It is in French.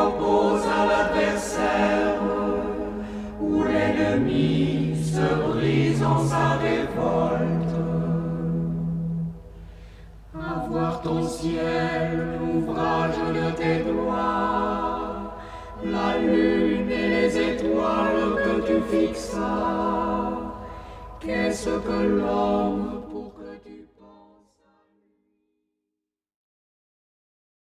oppose à l'adversaire, où l'ennemi se brise en sa révolte. Avoir ton ciel, l'ouvrage de tes doigts, la lune et les étoiles que tu fixas, qu'est-ce que l'homme pour